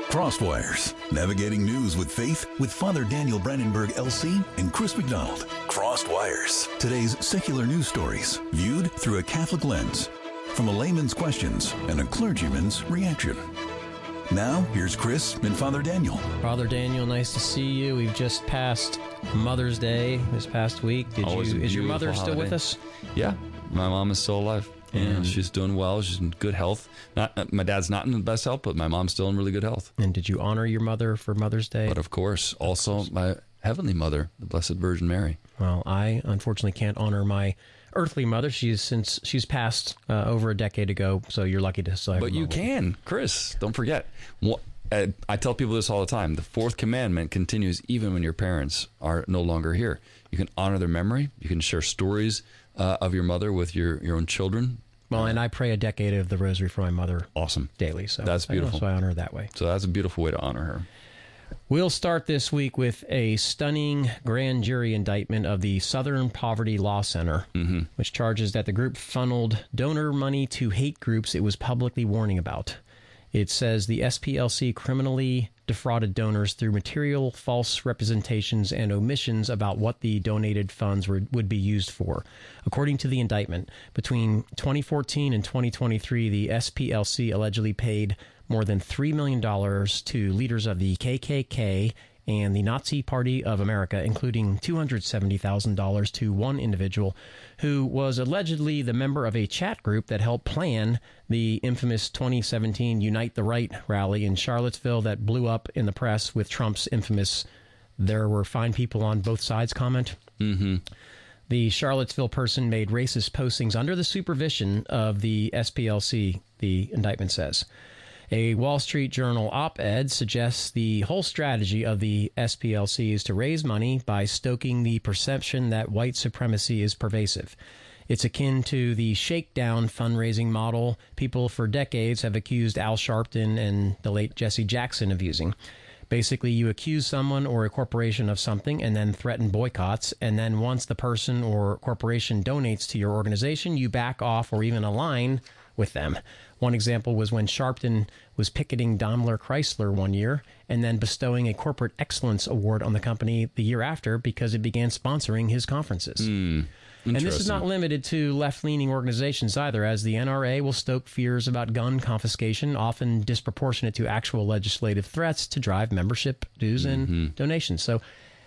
Crosswires, navigating news with faith with Father Daniel Brandenburg, LC, and Chris McDonald. Crosswires, today's secular news stories, viewed through a Catholic lens, from a layman's questions and a clergyman's reaction. Now, here's Chris and Father Daniel. Father Daniel, nice to see you. We've just passed Mother's Day this past week. Is your mother still with us? Yeah, my mom is still alive. And she's doing well. She's in good health. My dad's not in the best health, but my mom's still in really good health. And did you honor your mother for Mother's Day? But of course, also my Heavenly Mother, the Blessed Virgin Mary. Well, I unfortunately can't honor my earthly mother. She's passed over a decade ago, so you're lucky to still have But you can, Chris. Don't forget. I tell people this all the time. The fourth commandment continues even when your parents are no longer here. You can honor their memory. You can share stories of your mother with your own children. Well, and I pray a decade of the rosary for my mother. Awesome. Daily. So that's beautiful. So I honor her that way. So that's a beautiful way to honor her. We'll start this week with a stunning grand jury indictment of the Southern Poverty Law Center, which charges that the group funneled donor money to hate groups it was publicly warning about. It says the SPLC criminally defrauded donors through material false representations and omissions about what the donated funds would be used for. According to the indictment, between 2014 and 2023, the SPLC allegedly paid more than $3 million to leaders of the KKK and the Nazi Party of America, including $270,000 to one individual who was allegedly the member of a chat group that helped plan the infamous 2017 Unite the Right rally in Charlottesville that blew up in the press with Trump's infamous "there were fine people on both sides" comment. The Charlottesville person made racist postings under the supervision of the SPLC, the indictment says. A Wall Street Journal op-ed suggests the whole strategy of the SPLC is to raise money by stoking the perception that white supremacy is pervasive. It's akin to the shakedown fundraising model people for decades have accused Al Sharpton and the late Jesse Jackson of using. Basically, you accuse someone or a corporation of something and then threaten boycotts, and then once the person or corporation donates to your organization, you back off or even align with them. One example was when Sharpton was picketing Daimler Chrysler one year and then bestowing a corporate excellence award on the company the year after because it began sponsoring his conferences. And this is not limited to left-leaning organizations either, as the NRA will stoke fears about gun confiscation, often disproportionate to actual legislative threats to drive membership dues and donations. So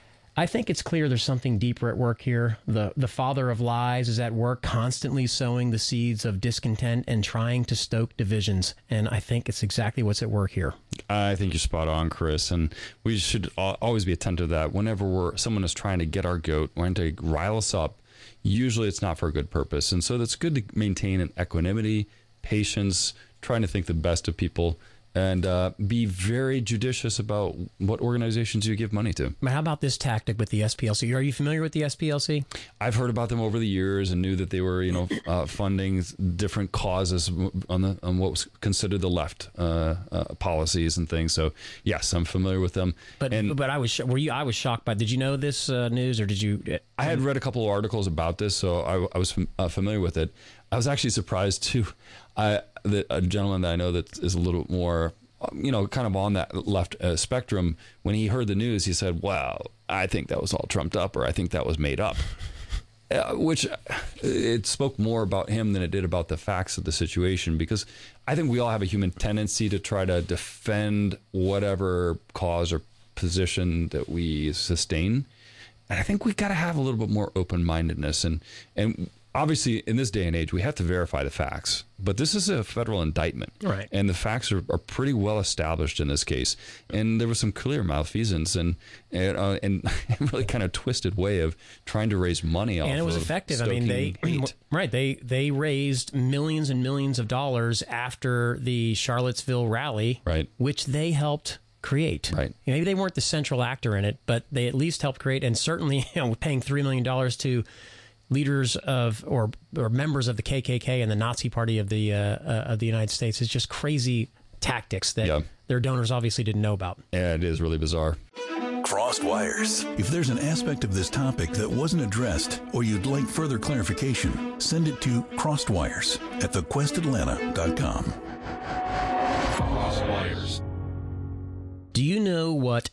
I think it's clear there's something deeper at work here. The father of lies is at work, constantly sowing the seeds of discontent and trying to stoke divisions. And I think it's exactly what's at work here. I think you're spot on, Chris. And we should always be attentive to that. Whenever someone is trying to get our goat, trying to rile us up, usually it's not for a good purpose. And so that's good to maintain an equanimity, patience, trying to think the best of people, and be very judicious about what organizations you give money to. But how about this tactic with the SPLC? Are you familiar with the SPLC? I've heard about them over the years and knew that they were, funding different causes on what was considered the left policies and things. So yes, I'm familiar with them. But I was I was shocked by. Did you know this news, or did you? I had read a couple of articles about this, so I was familiar with it. I was actually surprised too. That a gentleman that I know that is a little more, kind of on that left spectrum, when he heard the news, he said, "Well, I think that was all trumped up, or I think that was made up," which it spoke more about him than it did about the facts of the situation, because I think we all have a human tendency to try to defend whatever cause or position that we sustain. And I think we got to have a little bit more open-mindedness. And obviously, in this day and age, we have to verify the facts. But this is a federal indictment. Right. And the facts are pretty well established in this case. And there was some clear malfeasance and really kind of twisted way of trying to raise money off of. And it was effective. I mean, they raised millions and millions of dollars after the Charlottesville rally, right, which they helped create. Right. Maybe they weren't the central actor in it, but they at least helped create, and certainly paying $3 million to leaders of or members of the KKK and the Nazi Party of the United States is just crazy tactics that their donors obviously didn't know about. Yeah, it is really bizarre. Crossed Wires. If there's an aspect of this topic that wasn't addressed or you'd like further clarification, send it to crosswires@thequestatlanta.com. Crosswires. Do you know what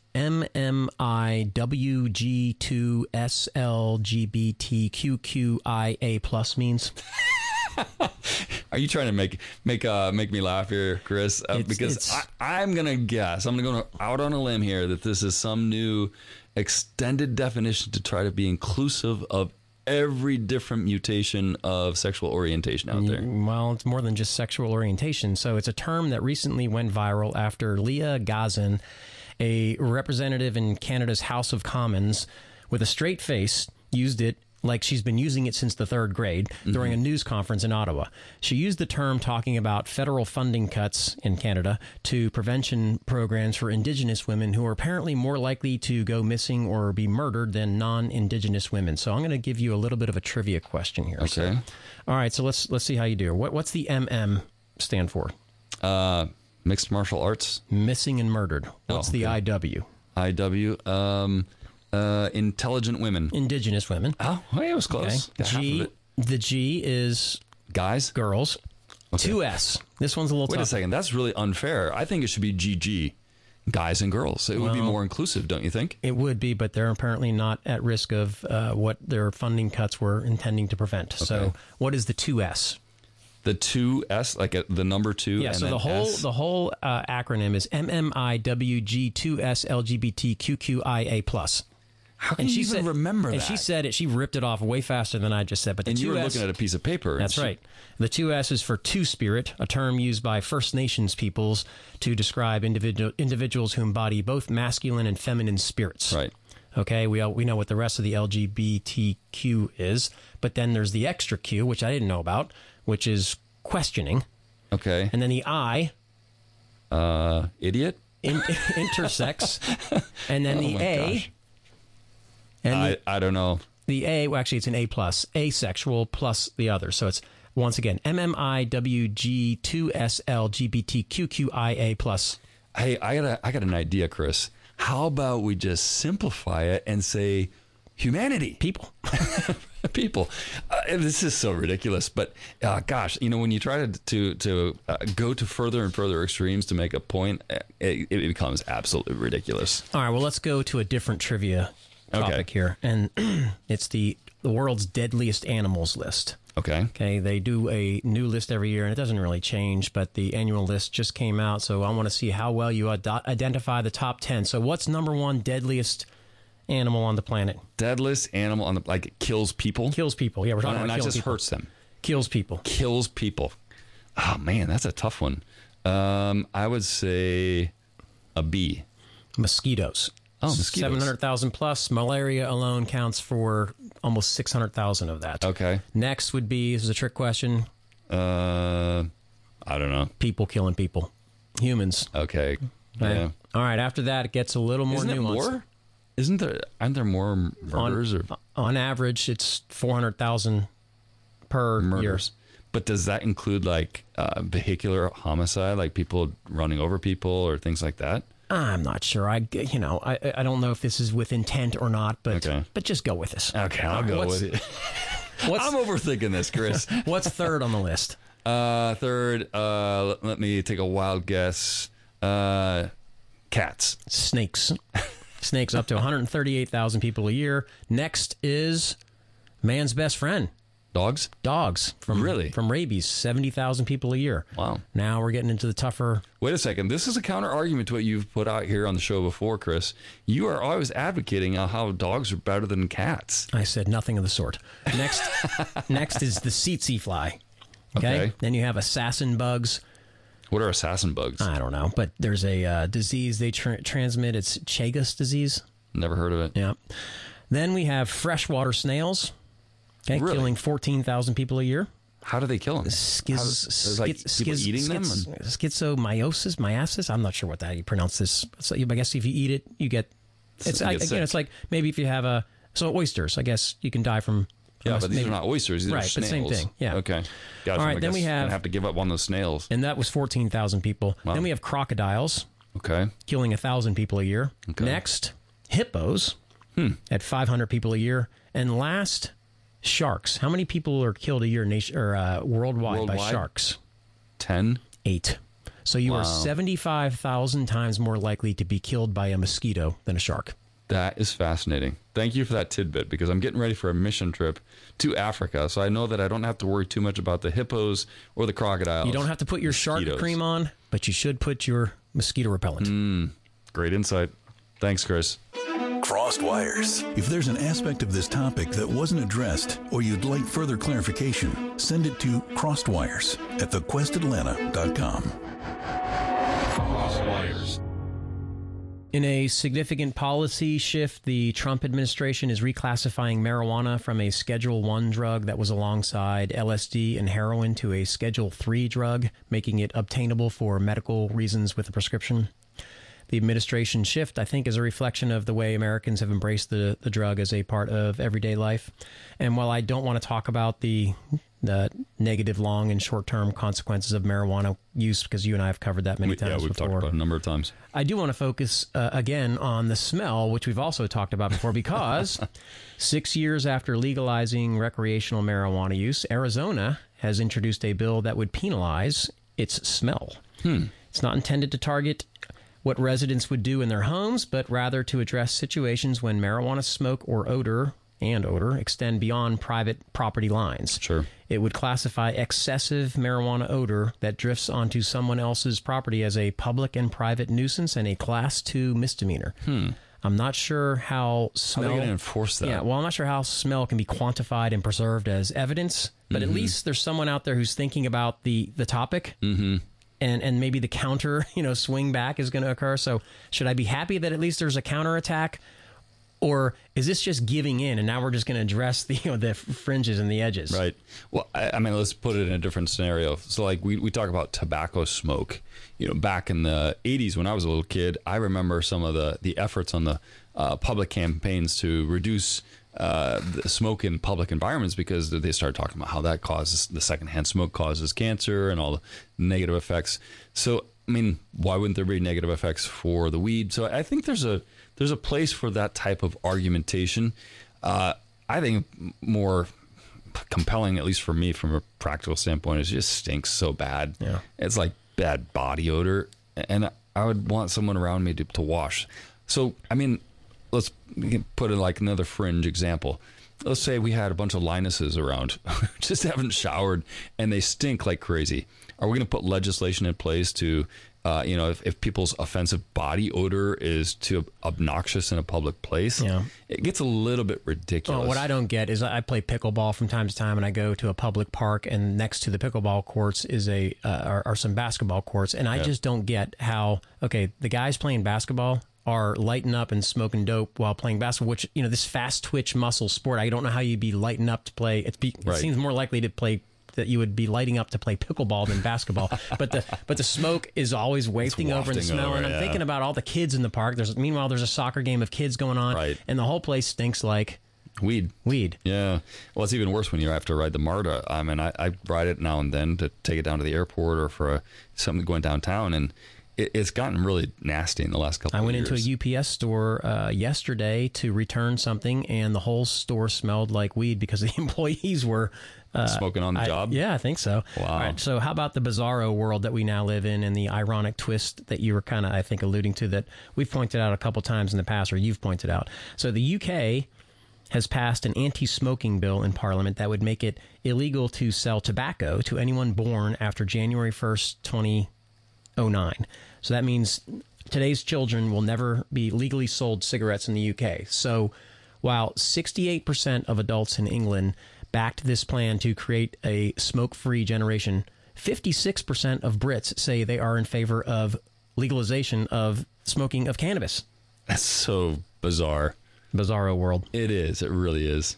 MMIWG2SLGBTQQIA plus means? Are you trying to make me laugh here, Chris? Because I'm gonna guess. I'm gonna go out on a limb here that this is some new extended definition to try to be inclusive of every different mutation of sexual orientation out there. Well, it's more than just sexual orientation. So it's a term that recently went viral after Leah Gazan, a representative in Canada's House of Commons, with a straight face, used it like she's been using it since the third grade during a news conference in Ottawa. She used the term talking about federal funding cuts in Canada to prevention programs for Indigenous women who are apparently more likely to go missing or be murdered than non-Indigenous women. So I'm going to give you a little bit of a trivia question here. Okay. So, all right, so let's see how you do. What's the MM stand for? Mixed martial arts. Missing and murdered. What's the IW? IW. Intelligent women. Indigenous women. Oh, it was close. Okay. The G is guys. Girls. Okay. 2S. This one's a little tough. Wait a second. That's really unfair. I think it should be GG. Guys and girls. It would be more inclusive, don't you think? It would be, but they're apparently not at risk of what their funding cuts were intending to prevent. Okay. So what is the 2S? The 2S, like the number 2. Yeah, and so the whole acronym is MMIWG2SLGBTQQIA+. How can you even remember that? And she said it. She ripped it off way faster than I just said. But the and 2S, you were looking at a piece of paper. That's right. The 2S is for Two-Spirit, a term used by First Nations peoples to describe individuals who embody both masculine and feminine spirits. Right. Okay, we know what the rest of the LGBTQ is, but then there's the extra Q, which I didn't know about, which is questioning. Okay. And then the I. Idiot? Intersex. And then the A. Gosh. And I don't know. The A, well, actually, it's an A+, asexual plus the other. So it's, once again, MMIWG2SLGBTQQIA+. Hey, I got an idea, Chris. How about we just simplify it and say humanity? People. People. This is so ridiculous. But gosh, when you try to go to further and further extremes to make a point, it becomes absolutely ridiculous. All right, well, let's go to a different trivia topic here. And it's the world's deadliest animals list. Okay, they do a new list every year, and it doesn't really change, but the annual list just came out, so I want to see how well you identify the top 10. So what's number one deadliest animal on the planet? Deadliest animal on the, like, it kills people? Kills people, yeah, we're talking about killing people. Not just people. hurts them. Kills people. Kills people. Oh, man, that's a tough one. I would say a bee. Mosquitoes. Oh, mosquitoes. 700,000 plus. Malaria alone counts for almost 600,000 of that. Okay. Next would be, this is a trick question. I don't know. People killing people. Humans. Okay. Right. Yeah. All right. After that, it gets a little more nuanced. Isn't there more? Aren't there more murders? On average, it's 400,000 per murders. year. But does that include like vehicular homicide, like people running over people or things like that? I'm not sure. I don't know if this is with intent or not, but just go with this. Okay, I'll go with it. I'm overthinking this, Chris. What's third on the list? Third, let me take a wild guess. Cats. Snakes. Snakes up to 138,000 people a year. Next is man's best friend. Dogs? Dogs. From rabies, 70,000 people a year. Wow. Now we're getting into the tougher... Wait a second. This is a counter argument to what you've put out here on the show before, Chris. You are always advocating how dogs are better than cats. I said nothing of the sort. Next is the tsetse fly. Okay. Then you have assassin bugs. What are assassin bugs? I don't know, but there's a disease they transmit. It's Chagas disease. Never heard of it. Yeah. Then we have freshwater snails. Okay, killing 14,000 people a year. How do they kill them? People eating them? Schizomyosis. I'm not sure what that you pronounce this. So I guess if you eat it, you get. It's like maybe if you have oysters. I guess you can die from. But these are not oysters. These are snails. But same thing. Yeah. Okay. Gotcha. All right. Then we have to give up on those snails. And that was 14,000 people. Wow. Then we have crocodiles. Okay. Killing 1,000 people a year. Okay. Next, hippos. At 500 people a year. And last, sharks. How many people are killed a year worldwide by sharks? 10. 8. So you are 75,000 times more likely to be killed by a mosquito than a shark. That is fascinating. Thank you for that tidbit, because I'm getting ready for a mission trip to Africa, so I know that I don't have to worry too much about the hippos or the crocodiles. You don't have to put your shark cream on, but you should put your mosquito repellent. Great insight. Thanks, Chris. Crossed Wires. If there's an aspect of this topic that wasn't addressed or you'd like further clarification, send it to crossedwires@thequestatlanta.com. Crossed Wires. In a significant policy shift, the Trump administration is reclassifying marijuana from a Schedule 1 drug that was alongside LSD and heroin to a Schedule 3 drug, making it obtainable for medical reasons with a prescription. The administration shift, I think, is a reflection of the way Americans have embraced the drug as a part of everyday life. And while I don't want to talk about the negative long and short-term consequences of marijuana use, because you and I have covered that many times we've before. talked about it a number of times. I do want to focus again on the smell, which we've also talked about before, because 6 years after legalizing recreational marijuana use, Arizona has introduced a bill that would penalize its smell. It's not intended to target what residents would do in their homes, but rather to address situations when marijuana smoke or odor extend beyond private property lines. Sure. It would classify excessive marijuana odor that drifts onto someone else's property as a public and private nuisance and a Class 2 misdemeanor. I'm not sure how smell... How are they going to enforce that? Yeah, well, I'm not sure how smell can be quantified and preserved as evidence, but at least there's someone out there who's thinking about the topic. And maybe the counter, swing back is going to occur. So should I be happy that at least there's a counterattack? Or is this just giving in, and now we're just going to address the the fringes and the edges? Right. Well, I mean, let's put it in a different scenario. So, like, we talk about tobacco smoke. Back in the 80s when I was a little kid, I remember some of the efforts on the public campaigns to reduce the smoke in public environments, because they started talking about how that causes, the secondhand smoke causes cancer and all the negative effects. So, I mean, why wouldn't there be negative effects for the weed? So I think there's a place for that type of argumentation. I think more compelling, at least for me, from a practical standpoint, is it just stinks so bad. Yeah. It's like bad body odor, and I would want someone around me to wash. So, I mean, let's put in like another fringe example. Let's say we had a bunch of Linuses around, just haven't showered, and they stink like crazy. Are we going to put legislation in place to, if people's offensive body odor is too obnoxious in a public place? Yeah. It gets a little bit ridiculous. Well, what I don't get is I play pickleball from time to time, and I go to a public park, and next to the pickleball courts is are some basketball courts, and I just don't get how, okay, the guys playing basketball are lighting up and smoking dope while playing basketball, which, this fast twitch muscle sport, I don't know how you'd be lighting up to play. It seems more likely to play that you would be lighting up to play pickleball than basketball. but the smoke is always wafting over and the smell. And I'm thinking about all the kids in the park. Meanwhile, there's a soccer game of kids going on, and the whole place stinks like weed. Yeah. Well, it's even worse when you have to ride the MARTA. I mean, I ride it now and then to take it down to the airport or for something going downtown, and it's gotten really nasty in the last couple of years. I went into a UPS store yesterday to return something, and the whole store smelled like weed because the employees were smoking on the job? Yeah, I think so. Wow. All right, so how about the bizarro world that we now live in, and the ironic twist that you were kind of, I think, alluding to, that we've pointed out a couple times in the past, or you've pointed out. So the UK has passed an anti-smoking bill in Parliament that would make it illegal to sell tobacco to anyone born after January 1st, 2009. So that means today's children will never be legally sold cigarettes in the UK. So while 68% of adults in England backed this plan to create a smoke-free generation, 56% of Brits say they are in favor of legalization of smoking of cannabis. That's so bizarre. Bizarro world. It is. It really is.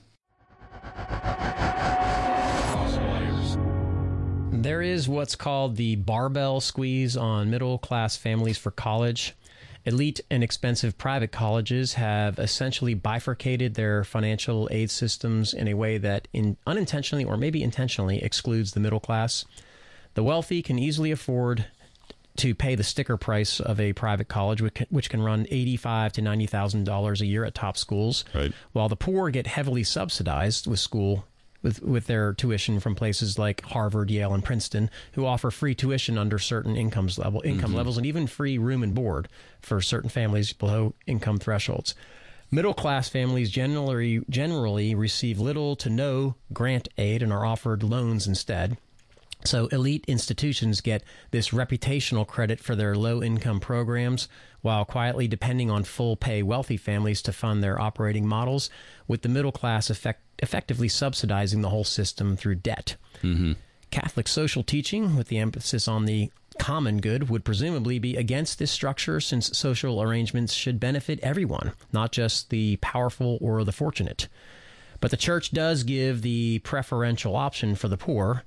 There is what's called the barbell squeeze on middle-class families for college. Elite and expensive private colleges have essentially bifurcated their financial aid systems in a way that unintentionally or maybe intentionally excludes the middle class. The wealthy can easily afford to pay the sticker price of a private college, which can run $85,000 to $90,000 a year at top schools, right, while the poor get heavily subsidized with school with their tuition from places like Harvard, Yale, and Princeton, who offer free tuition under certain income levels, and even free room and board for certain families below income thresholds. Middle-class families generally receive little to no grant aid and are offered loans instead. So elite institutions get this reputational credit for their low-income programs while quietly depending on full-pay wealthy families to fund their operating models, with the middle class effectively subsidizing the whole system through debt. Catholic social teaching, with the emphasis on the common good, would presumably be against this structure, since social arrangements should benefit everyone, not just the powerful or the fortunate. But the church does give the preferential option for the poor.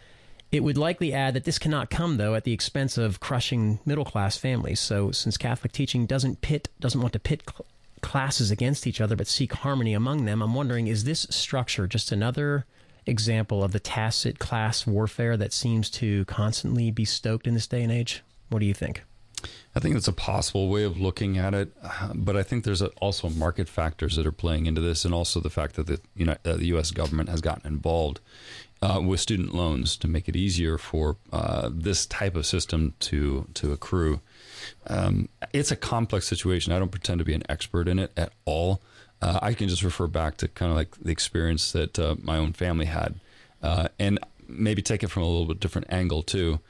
It would likely add that this cannot come, though, at the expense of crushing middle-class families. So since Catholic teaching doesn't want to pit classes against each other, but seek harmony among them, I'm wondering, is this structure just another example of the tacit class warfare that seems to constantly be stoked in this day and age? What do you think? I think it's a possible way of looking at it, but I think there's also market factors that are playing into this, and also the fact that the U.S. government has gotten involved with student loans to make it easier for this type of system to accrue. It's a complex situation. I don't pretend to be an expert in it at all. I can just refer back to kind of like the experience that my own family had, and maybe take it from a little bit different angle too.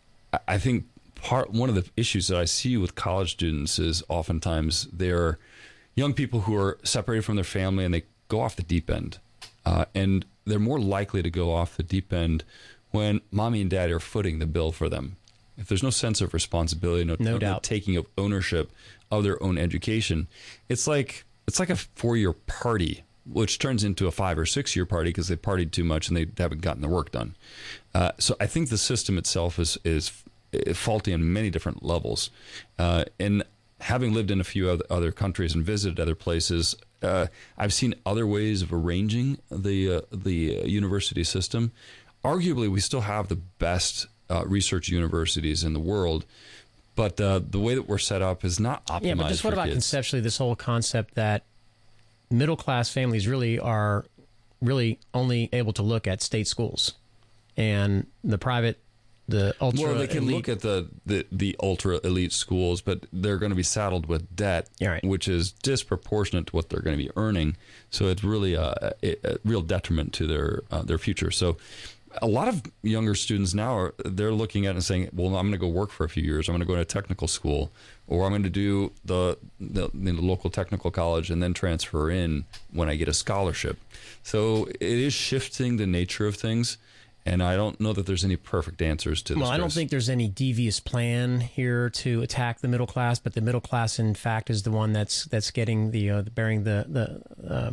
I think one of the issues that I see with college students is oftentimes they're young people who are separated from their family and they go off the deep end, and they're more likely to go off the deep end when mommy and daddy are footing the bill for them. If there's no sense of responsibility, no doubt, taking of ownership of their own education, it's like a 4-year party, which turns into a 5 or 6 year party because they partied too much and they haven't gotten their work done. So I think the system itself is faulty on many different levels. And having lived in a few other countries and visited other places, I've seen other ways of arranging the university system. Arguably, we still have the best research universities in the world, but the way that we're set up is not optimized. Yeah, but just what about conceptually this whole concept that middle class families really are only able to look at state schools, and the private, the ultra they can elite. look at the ultra elite schools, but they're going to be saddled with debt, which is disproportionate to what they're going to be earning. So it's really a real detriment to their future. So a lot of younger students now they're looking at it and saying, well, I'm going to go work for a few years. I'm going to go to a technical school, or I'm going to do the local technical college and then transfer in when I get a scholarship. So it is shifting the nature of things. And I don't know that there's any perfect answers to this. Well, I don't think there's any devious plan here to attack the middle class, but the middle class, in fact, is the one that's getting bearing the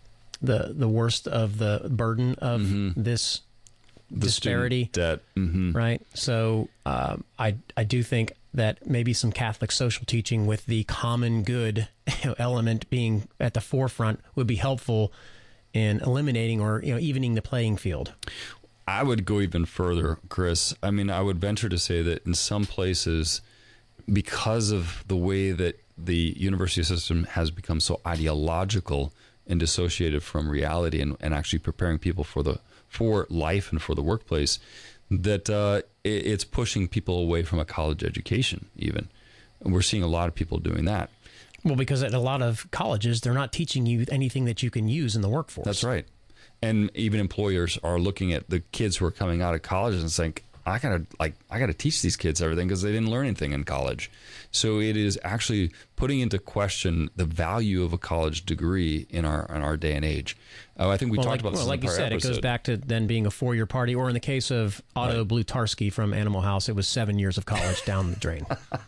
worst of the burden of this disparity, debt, right? So I do think that maybe some Catholic social teaching with the common good element being at the forefront would be helpful in eliminating or evening the playing field. I would go even further, Chris. I mean, I would venture to say that in some places, because of the way that the university system has become so ideological and dissociated from reality and actually preparing people for life and for the workplace, that it's pushing people away from a college education even. And we're seeing a lot of people doing that. Well, because at a lot of colleges, they're not teaching you anything that you can use in the workforce. That's right. And even employers are looking at the kids who are coming out of college and saying, I gotta teach these kids everything because they didn't learn anything in college. So it is actually putting into question the value of a college degree in our day and age. I think we talked about this in like you said, episode. It goes back to then being a 4-year party, or in the case of Otto Blutarski from Animal House, it was 7 years of college down the drain.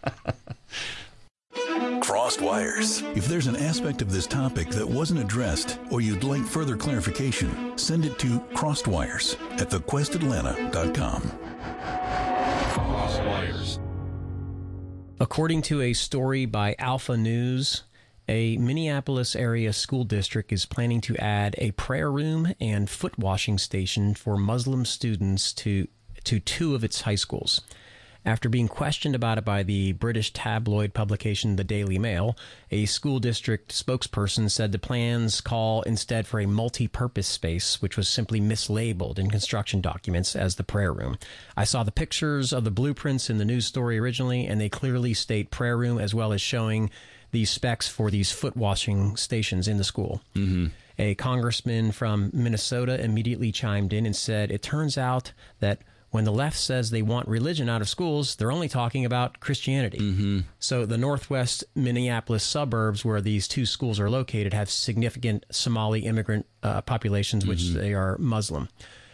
Crossed Wires. If there's an aspect of this topic that wasn't addressed or you'd like further clarification, send it to crossedwires@thequestatlanta.com. Crossed Wires. According to a story by Alpha News, a Minneapolis area school district is planning to add a prayer room and foot washing station for Muslim students to 2 of its high schools. After being questioned about it by the British tabloid publication The Daily Mail, a school district spokesperson said the plans call instead for a multi-purpose space, which was simply mislabeled in construction documents as the prayer room. I saw the pictures of the blueprints in the news story originally, and they clearly state prayer room, as well as showing the specs for these foot washing stations in the school. Mm-hmm. A congressman from Minnesota immediately chimed in and said, it turns out that when the left says they want religion out of schools, they're only talking about Christianity. Mm-hmm. So the northwest Minneapolis suburbs where these two schools are located have significant Somali immigrant populations, which they are Muslim.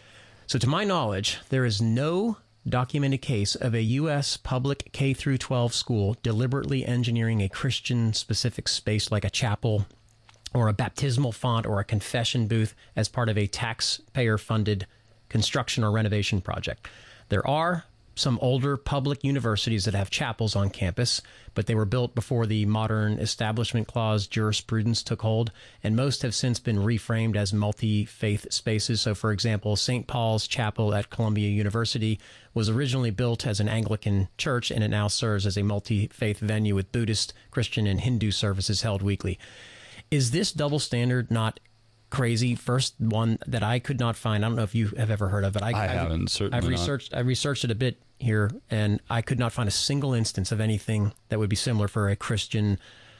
So to my knowledge, there is no documented case of a U.S. public K-12 school deliberately engineering a Christian-specific space like a chapel or a baptismal font or a confession booth as part of a taxpayer-funded construction or renovation project. There are some older public universities that have chapels on campus, but they were built before the modern Establishment Clause jurisprudence took hold, and most have since been reframed as multi-faith spaces. So, for example, St. Paul's Chapel at Columbia University was originally built as an Anglican church, and it now serves as a multi-faith venue with Buddhist, Christian, and Hindu services held weekly. Is this double standard not crazy? First one that I could not find. I don't know if you have ever heard of it. I haven't. Certainly I've researched it a bit here, and I could not find a single instance of anything that would be similar for a Christian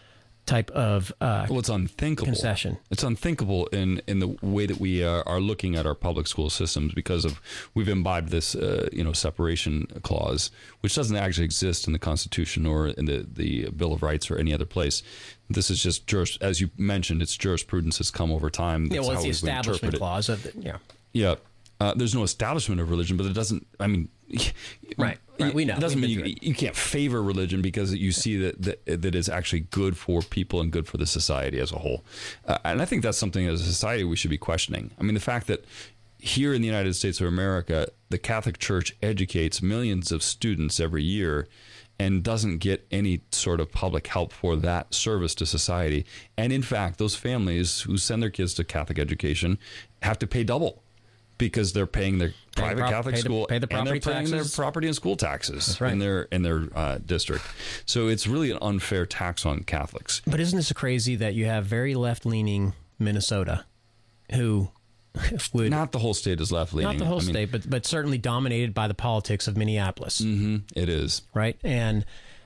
type of well, it's unthinkable. Concession. It's unthinkable in the way that we are looking at our public school systems because of we've imbibed this separation clause, which doesn't actually exist in the Constitution or in the Bill of Rights or any other place. This is just as you mentioned, it's jurisprudence has come over time. That's it's the Establishment Clause of Yeah. There's no establishment of religion, but it doesn't. I mean, right. We know. It doesn't mean you can't favor religion because you see that is actually good for people and good for the society as a whole. And I think that's something as a society we should be questioning. I mean, the fact that here in the United States of America, the Catholic Church educates millions of students every year and doesn't get any sort of public help for that service to society. And in fact, those families who send their kids to Catholic education have to pay double, because they're paying their private Catholic school and they're paying their property and school taxes in their district. So it's really an unfair tax on Catholics. But isn't this crazy that you have very left-leaning Minnesota who would... Not the whole state is left-leaning. Not the whole state, but certainly dominated by the politics of Minneapolis. Mm-hmm, it is. Right? And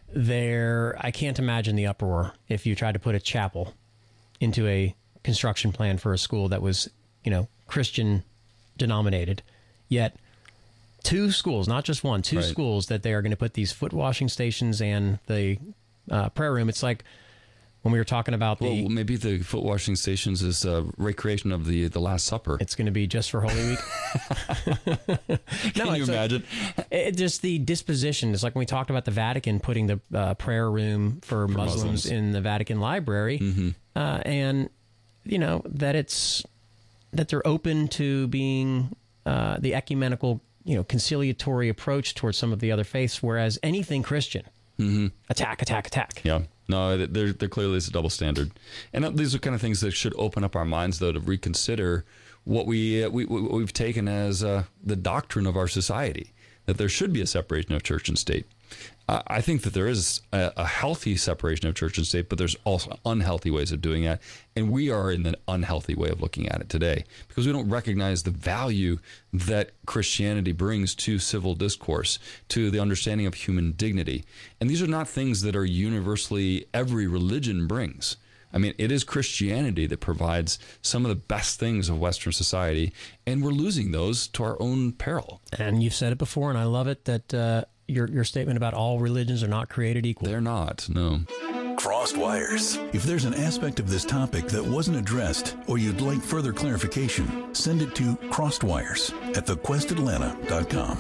I can't imagine the uproar if you tried to put a chapel into a construction plan for a school that was, Christian denominated, yet two schools, not just one, two schools that they are going to put these foot washing stations and the prayer room. It's like when we were talking about well, maybe the foot washing stations is a recreation of the Last Supper. It's going to be just for Holy Week. Can you imagine? Just the disposition. It's like when we talked about the Vatican putting the prayer room for Muslims in the Vatican Library, and that they're open to being the ecumenical, conciliatory approach towards some of the other faiths, whereas anything Christian, attack. Yeah. No, there clearly is a double standard. And these are kind of things that should open up our minds, though, to reconsider what we've taken as the doctrine of our society, that there should be a separation of church and state. I think that there is a healthy separation of church and state, but there's also unhealthy ways of doing that. And we are in the unhealthy way of looking at it today because we don't recognize the value that Christianity brings to civil discourse, to the understanding of human dignity. And these are not things that are universally every religion brings. I mean, it is Christianity that provides some of the best things of Western society, and we're losing those to our own peril. And you've said it before, and I love it, that your statement about all religions are not created equal. They're not, no. Crossed Wires. If there's an aspect of this topic that wasn't addressed or you'd like further clarification, send it to crossedwires@thequestatlanta.com.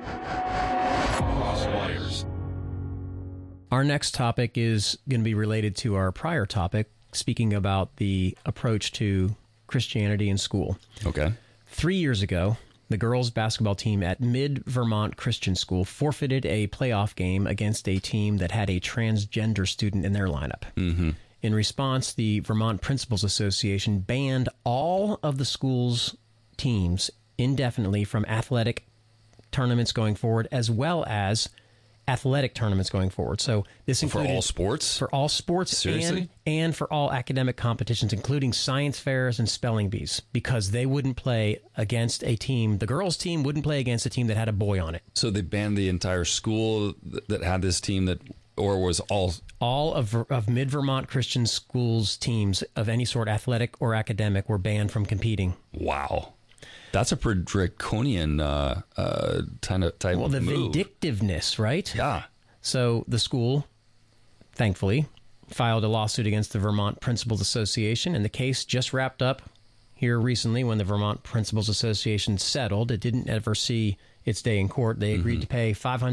Crosswires. Our next topic is going to be related to our prior topic, speaking about the approach to Christianity in school. Okay. 3 years ago, the girls' basketball team at Mid-Vermont Christian School forfeited a playoff game against a team that had a transgender student in their lineup. Mm-hmm. In response, the Vermont Principals Association banned all of the school's teams indefinitely from athletic tournaments going forward, as well as athletic tournaments going forward. So this included For all sports? For all sports. Seriously? And for all academic competitions, including science fairs and spelling bees, because they wouldn't play against a team. The girls' team wouldn't play against a team that had a boy on it. So they banned the entire school that had this team that, or was all of Mid-Vermont Christian schools teams of any sort, athletic or academic, were banned from competing. Wow. That's a pretty draconian type Well, the of move. vindictiveness, right? Yeah. So the school, thankfully, filed a lawsuit against the Vermont Principals Association, and the case just wrapped up here recently when the Vermont Principals Association settled. It didn't ever see its day in court. They agreed to pay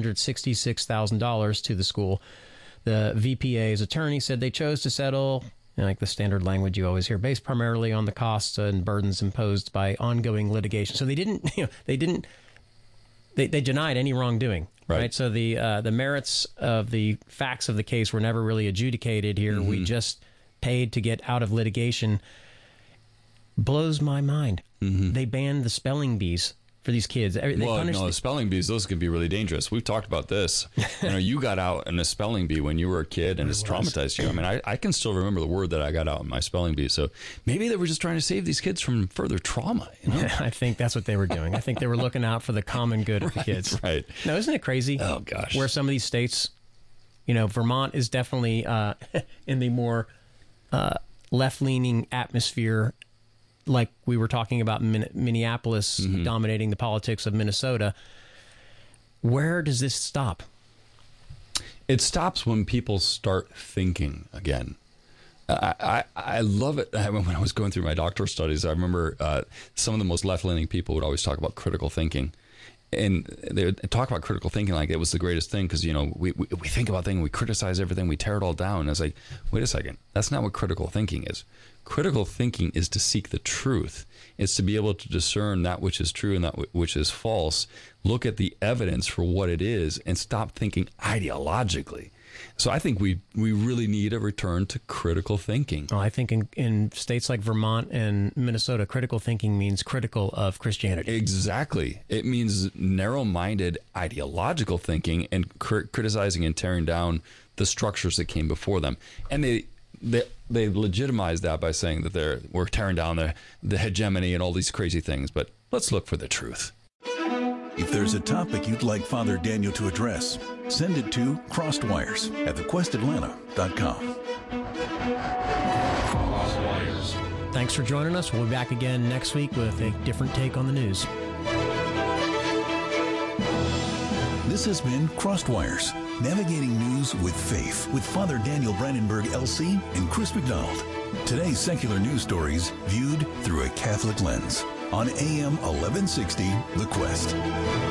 $566,000 to the school. The VPA's attorney said they chose to settle, like the standard language you always hear, based primarily on the costs and burdens imposed by ongoing litigation. So they didn't, they denied any wrongdoing, right? So the merits of the facts of the case were never really adjudicated here. We just paid to get out of litigation. Blows my mind. They banned the spelling bees for these kids. The spelling bees, those can be really dangerous. We've talked about this. You got out in a spelling bee when you were a kid, and it's traumatized you. I mean, I can still remember the word that I got out in my spelling bee. So maybe they were just trying to save these kids from further trauma. I think that's what they were doing. I think they were looking out for the common good of the kids. Right. Now, isn't it crazy? Oh, gosh. Where some of these states, Vermont is definitely in the more left-leaning atmosphere, like we were talking about Minneapolis dominating the politics of Minnesota. Where does this stop? It stops when people start thinking again. I love it. When I was going through my doctoral studies, I remember some of the most left-leaning people would always talk about critical thinking. And they would talk about critical thinking like it was the greatest thing because, we think about things, we criticize everything, we tear it all down. And it's like, wait a second, that's not what critical thinking is. Critical thinking is to seek the truth. It's to be able to discern that which is true and that which is false, look at the evidence for what it is, and stop thinking ideologically. So I think we really need a return to critical thinking. I think in states like Vermont and Minnesota, critical thinking means critical of Christianity. Exactly. It means narrow-minded ideological thinking and criticizing and tearing down the structures that came before them. And they legitimize that by saying that we're tearing down the hegemony and all these crazy things. But let's look for the truth. If there's a topic you'd like Father Daniel to address, send it to crosswires@thequestatlanta.com. Thanks for joining us. We'll be back again next week with a different take on the news. This has been Crossed Wires, navigating news with faith with Father Daniel Brandenburg, LC, and Chris McDonald. Today's secular news stories viewed through a Catholic lens on AM 1160, The Quest.